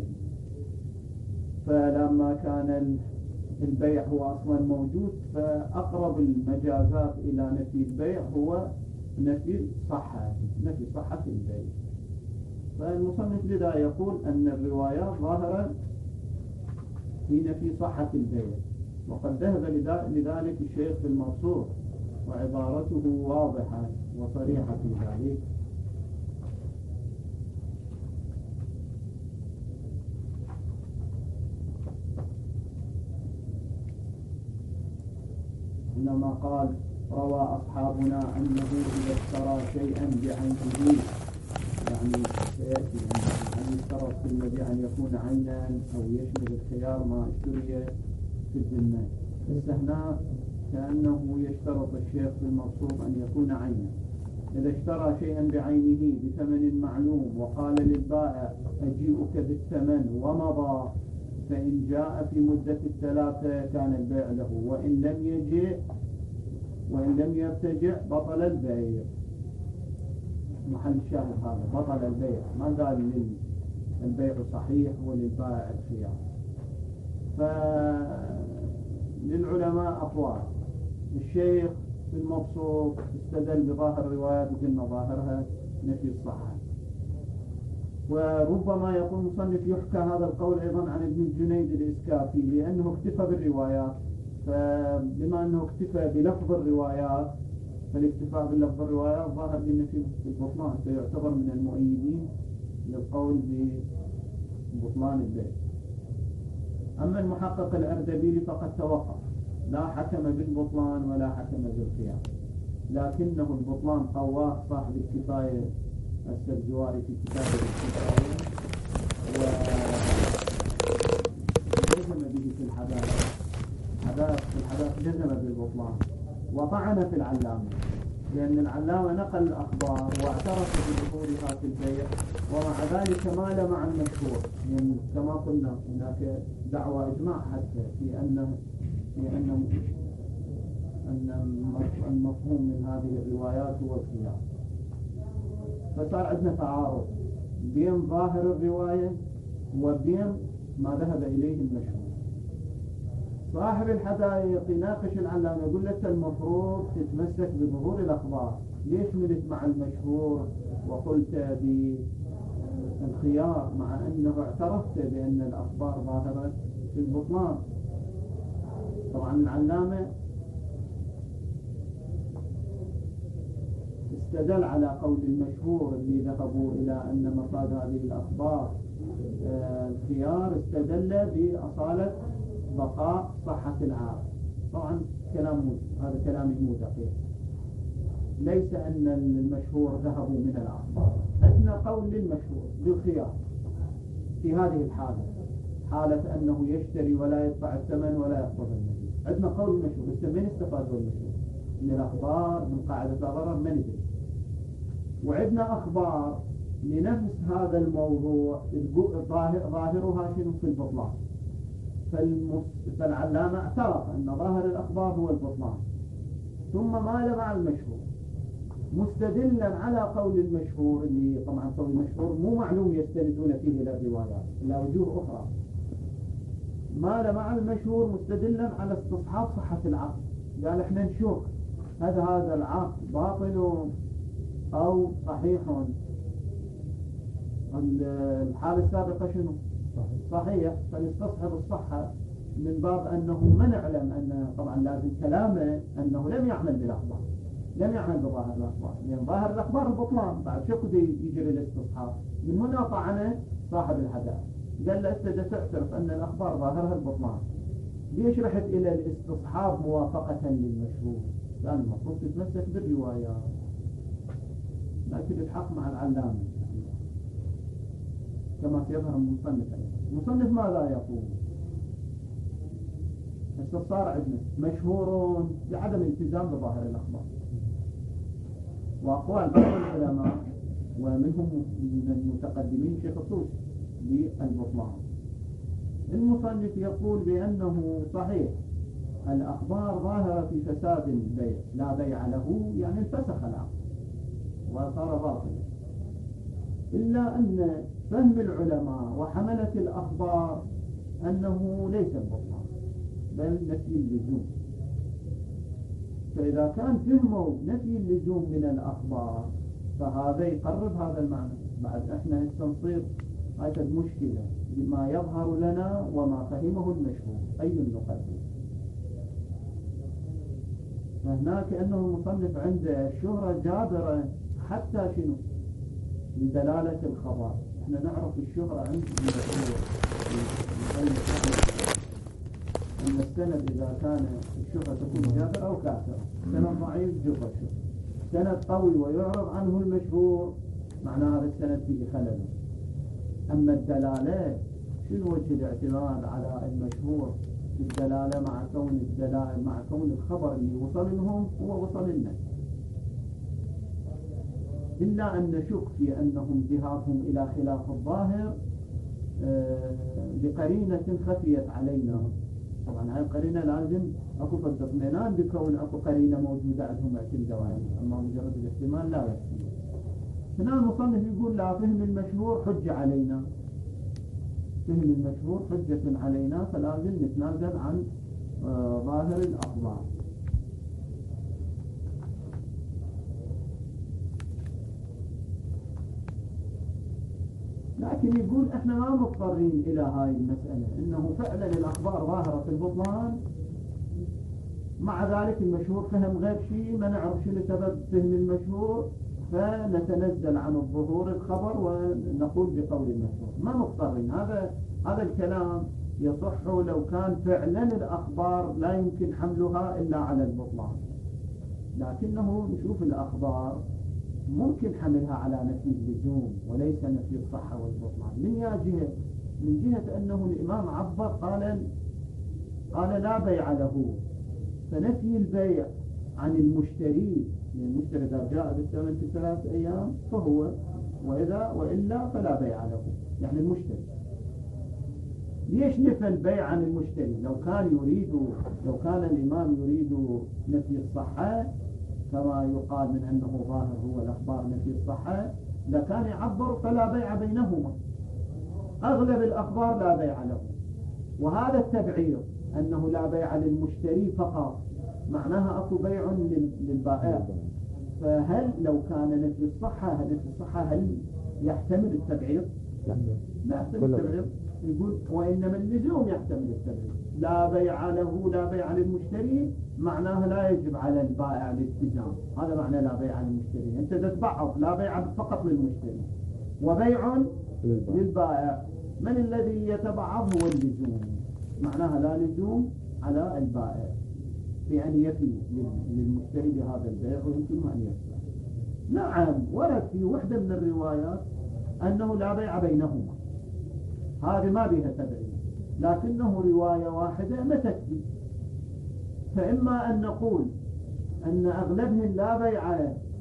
فلما كان البيع هو أصلا موجود فأقرب المجازات إلى نفي البيع هو نفي صحة نفي صحة البيع. فالمصنف لذا يقول أن الروايات ظاهرة في نفي صحة البيع، وقد ذهب لذلك الشيخ في المنصور وعبارته واضحة وصريحة في ذلك. إنما قال روى أصحابنا أنه إذا اشترى شيئا بعينه، يعني سيأتي أن يشترط في المبيع أن يكون عينا أو يشمل الخيار ما اشتري في الذمة. استثناء كأنه يشترط الشيخ في المقصود أن يكون عينا، إذا اشترى شيئا بعينه بثمن معلوم وقال للبائع أجيئك بالثمن ومضى، فإن جاء في مدة الثلاثة كان البيع له، وإن لم يجئ وإن لم يرتجع بطل البيع. محل الشاهد هذا بطل البيع، ما قال البيع صحيح وللبائع الخيار. فللعلماء أقوال. الشيخ المبسوط استدل بظاهر الروايات وقلنا ظاهرها نفي الصحة، وربما يكون مصنف يحكى هذا القول أيضا عن ابن الجنيد الإسكافي لأنه اكتفى بالروايات، فبما أنه اكتفى بلفظ الروايات فالاكتفاء بلفظ الروايات ظاهر بالنفي البطلان، فيعتبر من المؤيدين للقول ببطلان البيع. أما المحقق الأردبيلي فقد توقف، لا حكم بالبطلان ولا حكم بالخيار، لكنه البطلان قواه صاحب الكفاية السرجواري في كتابه الكفاية، وجزم به في الحدائق حدائق في الحدائق جزم بالبطلان، وطعن في العلامة لأن العلامة نقل الأخبار واعترف بدخولها في البيع، ومع ذلك مال مع المشهور، يعني كما قلنا هناك دعوى إجماع حتى في أن في أن أن المفهوم من هذه الروايات هو الخيار. فصار عندنا تعارض بين ظاهر الرواية وبين ما ذهب إليه المشهور. صاحب الحدائق يناقش العلامة يقول لك المفروض تتمسك بظهور الأخبار، ليش ملت مع المشهور وقلت بالخيار مع أنه اعترفت بأن الأخبار ظاهرة في البطلان؟ طبعا العلامة استدل على قول المشهور اللي ذهبوا إلى أن مصاد هذه الأخبار الخيار، استدل بأصالة بقاء صحة العام. طبعا كلام هذا كلامي مو دقيق، ليس أن المشهور ذهبوا من الأخبار، عندنا قول للمشهور بالخيار في هذه الحالة، حالة أنه يشتري ولا يدفع الثمن ولا يقبض المبيع. عندنا قول المشهور، بس من استفادوا المشهور من الأخبار من قاعدة ضرر ما ندري. وعندنا أخبار لنفس هذا الموضوع ظاهرها شنو في البطلان، فالعلامة اعترف أن ظاهر الأخبار هو البطلان، ثم مال مع المشهور مستدلا على قول المشهور، اللي طبعا قول المشهور مو معلوم يستندون فيه إلى الروايات إلى وجوه أخرى. مال مع المشهور مستدلا على استصحاب صحة العقد، قال احنا نشوف هذا هذا العقد باطل أو صحيح. الحالة السابقة شنو؟ صحيح، فنستصحب الصحة من باب أنه ما نعلم أن طبعا لازم كلامه أنه لم يعمل بالأخبار، لم يعمل بظاهر الأخبار، لأن يعني ظاهر الأخبار البطلان، بعد شو قد يجري الاستصحاب. من هنا طعنه صاحب الحدائق، قال له أنت تعترف أن الأخبار ظاهرها البطلان، ليش رحت إلى الاستصحاب موافقة للمشهور؟ كان المفروض تتمسك بالروايات، لكن الحق مع العلامة كما سيظهر المصنف. المصنف ماذا يقول؟ هسه صار عندنا مشهور بعدم الالتزام بظاهر الأخبار، وأقوال بعض العلماء ومنهم من المتقدمين شيخ الطوسي بالبطلان. المصنف يقول بأنه صحيح الأخبار ظاهرة في فساد البيع، لا بيع له يعني انفسخ العقد وصار باطلا، إلا أن فهم العلماء وحملة الأخبار أنه ليس البطلان بل نفي اللزوم. فإذا كان فهموا نفي اللزوم من الأخبار فهذا يقرب هذا المعنى. بعد احنا نصير هاي المشكلة بما يظهر لنا وما فهمه المشهور أي نقدم. فهناك أنه المصنف عنده الشهرة جابرة حتى شنو لدلالة الخبر. احنا نعرف الشهرة عند المشهور أن السند إذا كان الشهرة تكون جابرة أو كافرة، سند ضعيف جبر الشهرة، سند قوي ويعرض عنه المشهور معناه هذا السند فيه خلل. أما الدلالة شنو وجه الاعتماد على المشهور في الدلالة مع كون الدلالة مع كون الخبر اللي وصل لهم هو وصل لنا. إلا أن نشك في أنهم ذهابهم إلى خلاف الظاهر بقرينة خفيت علينا. طبعا هاي القرينة لازم أكو فرق اطمئنان بكون أكو قرينة موجودة عندهم اعتمدوا عليها، أما مجرد الاحتمال لا يكفي. هنا المصنف يقول لا، فهم المشهور حجة علينا، فهم المشهور حجة علينا، فلازم نتنازل عن آه ظاهر الأخبار. لكن يقول احنا ما مضطرين الى هاي المسألة، انه فعلا الاخبار ظاهرة في البطلان، مع ذلك المشهور فهم غير شيء، ما نعرف شو لسبب فهم المشهور، فنتنزل عن الظهور الخبر ونقول بقول المشهور. ما مضطرين. هذا هذا الكلام يصح لو كان فعلا الأخبار لا يمكن حملها إلا على البطلان، لكنه نشوف الأخبار ممكن حملها على نفي اللزوم وليس نفي الصحة والبطلان. من يا جهة؟ من جهة أنه الإمام عبر قال قال لا بيع له، فنفي البيع عن المشتري، يعني المشتري إذا جاء بالثمن في ثلاث أيام فهو، وإذا وإلا فلا بيع له، يعني المشتري. ليش نفى البيع عن المشتري؟ لو كان يريد لو كان الإمام يريد نفي الصحة كما يقال من أنه ظاهر هو الأخبار نفي الصحة، لكان يعبر فلا بيع بينهما. أغلب الأخبار لا بيع له، وهذا التبعير أنه لا بيع للمشتري فقط معناها أكو بيع للبائع. فهل لو كان نفي الصحة هل نفي الصحة هل يحتمل التبعير؟ لا يحتمل التبعير. يقول وإنما اللزوم يحتمل التبعير. لا بيع له لا بيع للمشتري معناها لا يجب على البائع الالتزام، هذا معنى لا بيع للمشتري. أنت تتبعض لا بيع فقط للمشتري وبيع للبائع. من الذي يتبعض؟ هو اللزوم، معناها لا لزوم على البائع بأن يفي للمشتري بهذا البيع ويمكن أن يفعل. نعم ورد في وحدة من الروايات أنه لا بيع بينهما، هذه ما بها تبعير، لكنه رواية واحدة ما تكفي. فإما أن نقول أن أغلبهم لا بيع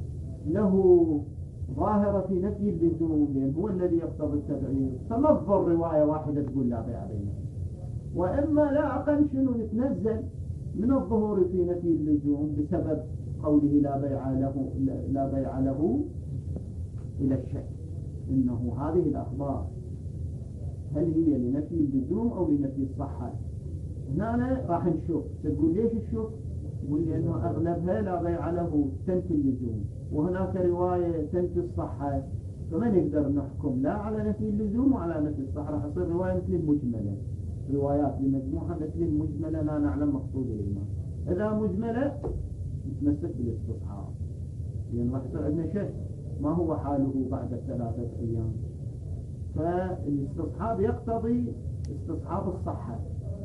له ظاهرة في نفي اللزوم لأن هو الذي يقتضي التبعير، فنظر رواية واحدة تقول لا بيع بينهم. وإما لا أقل شنو نتنزل من الظهور في نفي اللزوم بسبب قوله لا بيع له لا بيع له إلى الشك، إنه هذه الأخبار هل هي لنفي اللزوم أو لنفي الصحة؟ هنا راح نشوف. تقول ليش الشوف؟ تقول لأنه أغلبها لا بيع له تنفي اللزوم، وهناك رواية تنفي الصحة، فما نقدر نحكم لا على نفي اللزوم وعلى نفي الصحة. راح يصير رواية مثل المجملة، روايات لمجموعة مثل المجملة لا نعلم مقصود الإمام. إذا مجملة نتمسك بالاستصحاب، لأن راح يصير عندنا شك ما هو حاله بعد ثلاثة أيام. فالاستصحاب يقتضي استصحاب الصحة،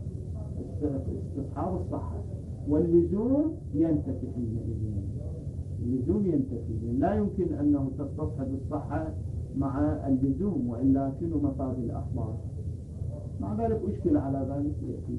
استصحاب الصحة، واللزوم ينتفي حينئذ. اللزوم ينتفي، لأن لا يمكن أنه تستصحب الصحة مع اللزوم، وإلا شنو مفاد الأخبار؟ مع ذلك أشكل على ذلك يأتي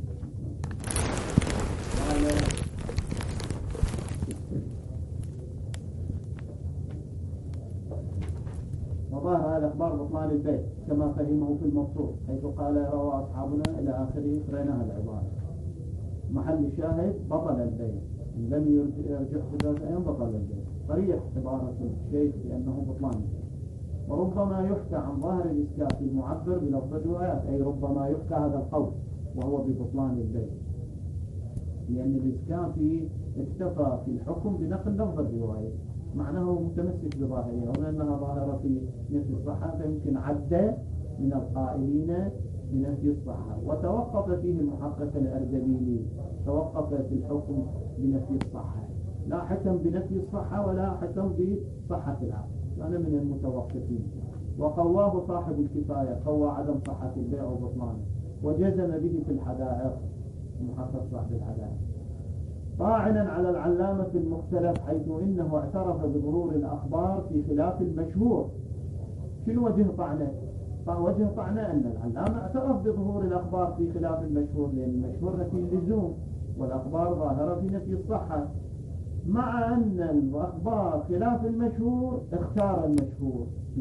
وظاهر هذا أخبار بطلان البيت كما فهمه في المبسوط، حيث قال روى أصحابنا إلى آخره قرأناها العبارة. محل الشاهد بطل البيت، لم يرجع ثلاثة أيام بطل البيت، صريح عبارة الشيخ لأنه بطلان البيت. وربما يحكى عن ظاهر الإسكات المعبر بلفظ الروايات، أي ربما يحكى هذا القول وهو ببطلان البيت، لأن الإسكافي اكتفى في الحكم بنقل لفظ الرواية، معناه متمسك بظاهرها، وأنها ظاهرة في نفي الصحة، فيمكن عد من القائلين بنفي الصحة. وتوقف فيه المحقق الأردبيلي، توقف في الحكم بنفي الصحة، لا حكم بنفي الصحة ولا حكم بصحة العقل، كان من المتوقفين. وقواه صاحب الكفاية، قوى عدم صحة البيع وبطلانه، وجزم به في الحدائق، المحقق صاحب الحدائق، طاعنا على العلامة المختلف، حيث إنه اعترف بظهور الأخبار في خلاف المشهور. شنو وجه طعنه؟ وجه طعنه أن العلامة اعترف بظهور الأخبار في خلاف المشهور، لأن المشهور نفي اللزوم والأخبار ظاهرة في نفي الصحة. مع أن الأخبار خلاف المشهور اختار المشهور.